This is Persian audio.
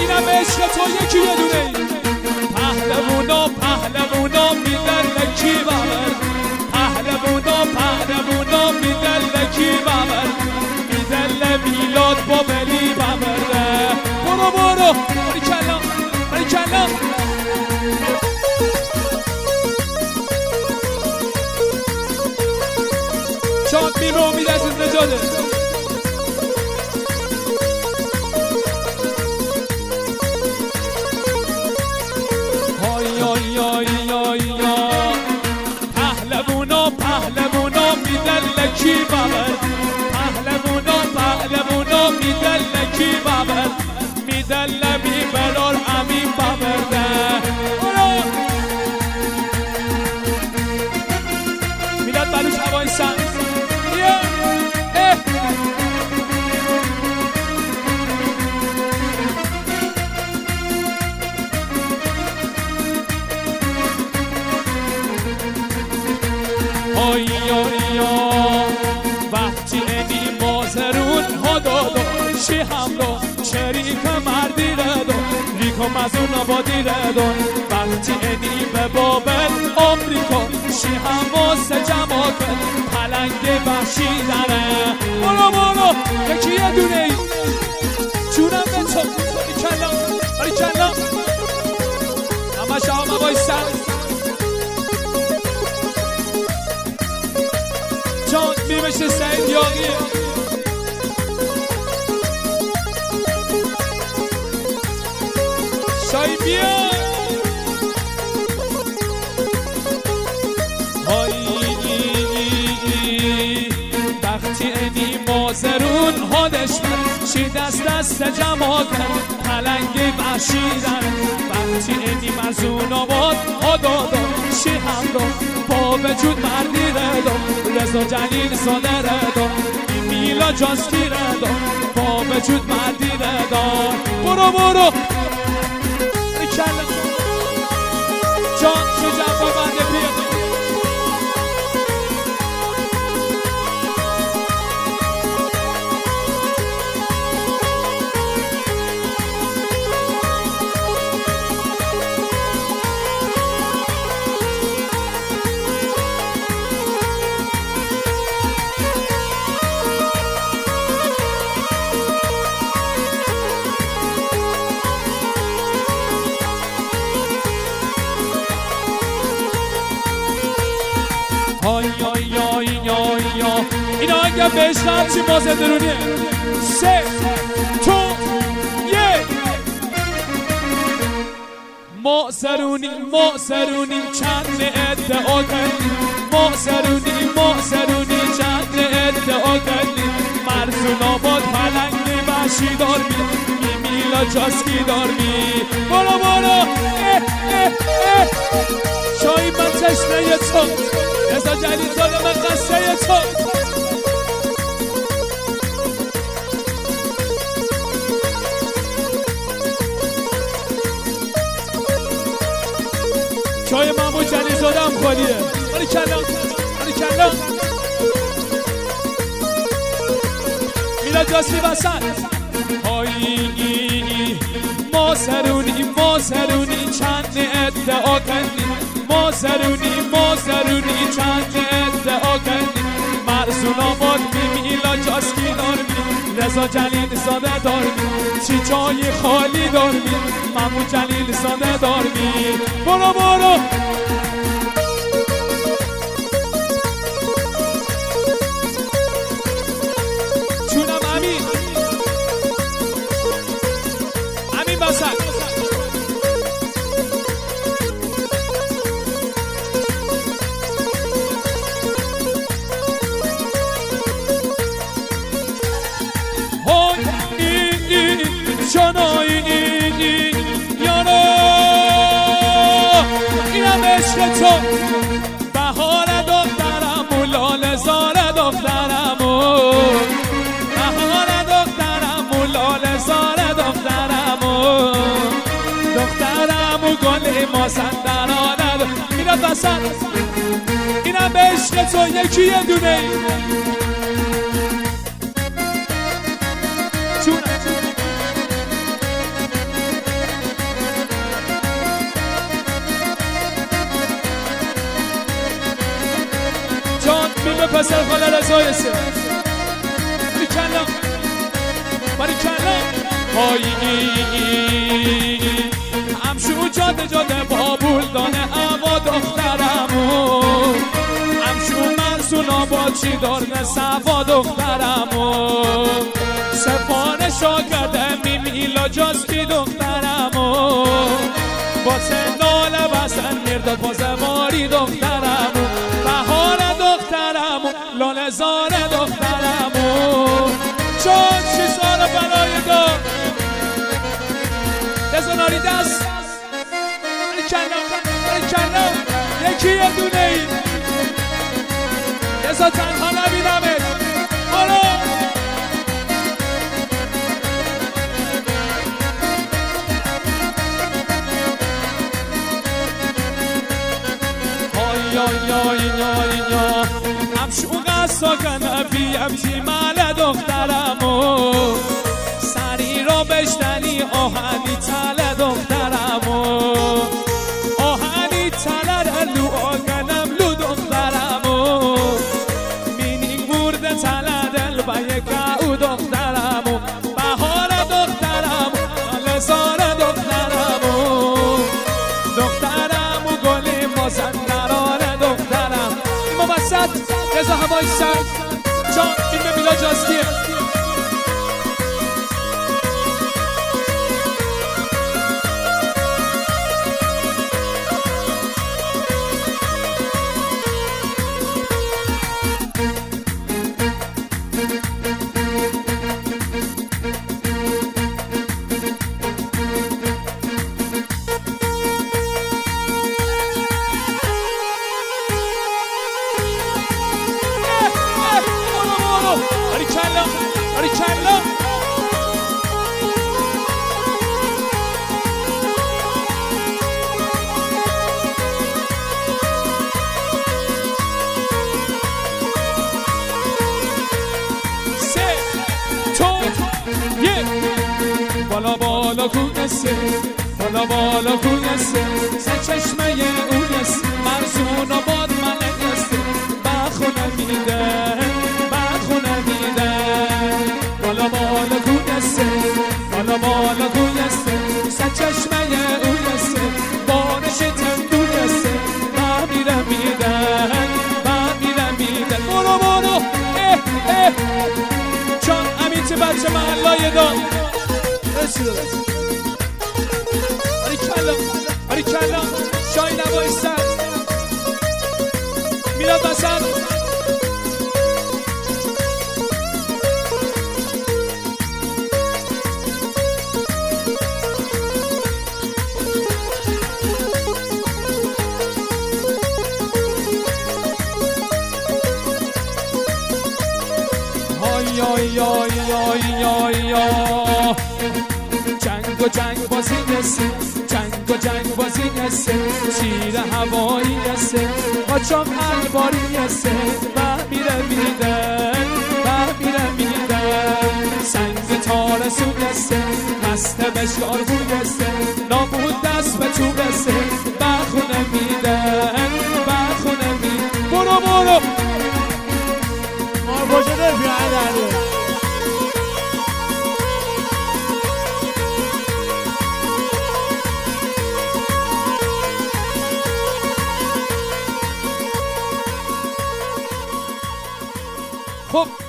اینم عشق تو یکی یه دونه ای پهلوونا میدن لکی بابر پهلوونا میدن لکی بابر میدن میلاد با بلی بابر برو باریکلا شاد میمه امید عزیز نجاده پهلوونا میدن لکی بابر پهلوونا میدن لکی بابر میدن لمی بلار امین بابر میلاد بلوش هوای سنگ وقتی اینی مازرون ها دادو شی همراه شریک مردی ردو ریکو مزون آبادی ردو وقتی اینی به بابل آمریکا شی همواسه جماعت پلنگ وحشی داره برو یکی یه دونه ای جونم به تو باریکلا همه شام آقای سر جان میبشه سعید یاقیه شایی بیا وقتی اینی مازرون حالش من چی دست جمع کرد پلنگ وحشیدن وقتی اینی مزون آباد آدادا شی همراه با وجود مردی ردم رضا جلیل ساده ردم میلا جاسکی ردم با وجود مردی ردم برو جان شجاع با بنده پیدا اینا اگر به عشق هرچی ما زندرونیه 3 2 1 ماسرونی چند ادعا کردی ماسرونی چند ادعا کردی مرزون آباد پلنگ وحشی دار می میلا جاسکی دار می برو شایی من تشنه تو رضا جلیل زاده من قصه تو چای محمود جلیل زاده هم خالیه باریکلا میلاد جاسکی وسط ماسرونی چند ادعا کردی ماسرونی چند ادعا کردی مرزون آباد میلا جاسکی دارمی رضا جلیل ساده دارمی چی جای خالی دارمی محمود جلیل ساده دارمی برو چونم امین بسد اینم عشق تو بهار دخترم و لاله زار دخترم بهار دخترم و لاله زار دخترم و گل مازندرانه اینم بسن اینم عشق تو یکی یه دونه پسر خاله رضای سه باریکلا همشو جاده بابول دانه هوا دخترمون همشو مرسون آبادچی دارن سوا دخترمون سفارشا کرده میلا جاستی دخترمون واسه ناله بسن میرداد واسه ماری دخترمون بهار دخترمون لاله زار دخترمون چون 6 سال برای دار دزناری دست باریکلا یکی یه دونه ای دزا تنها نبینمت حالا یا همشو قصا کنه بیم تیمال دخترمو سری را بشتنی آهنی تل دخترمو آهنی تل لو آگنم لو دخترمو مینی مرده تل دل با یکا او دخترمو بهار دخترمو لزار دخترمو دخترمو گلی مازندران دخترم این مبسط رضا هوایی سر جان فیلم میلا جاستیه باریکلا سه تو یک بالا کونسه بالا کونسه سه چشمه اونسه مرزون آباد ملنسه بخونه میده بالا گونسته سه چشمه اونسته بارش تندونسته من میرم برو چون امیت بچه محلای دان باریکلا شای نوای سر میلاد بسر جنگ بازی نسه شیر هوایی نسه قاچاق الباری نسه میره میدن سنگ تارسو نسه هسته بشکار بود نسه نابود دست به تو نسه بخونه میدن برو باشه نفیه خب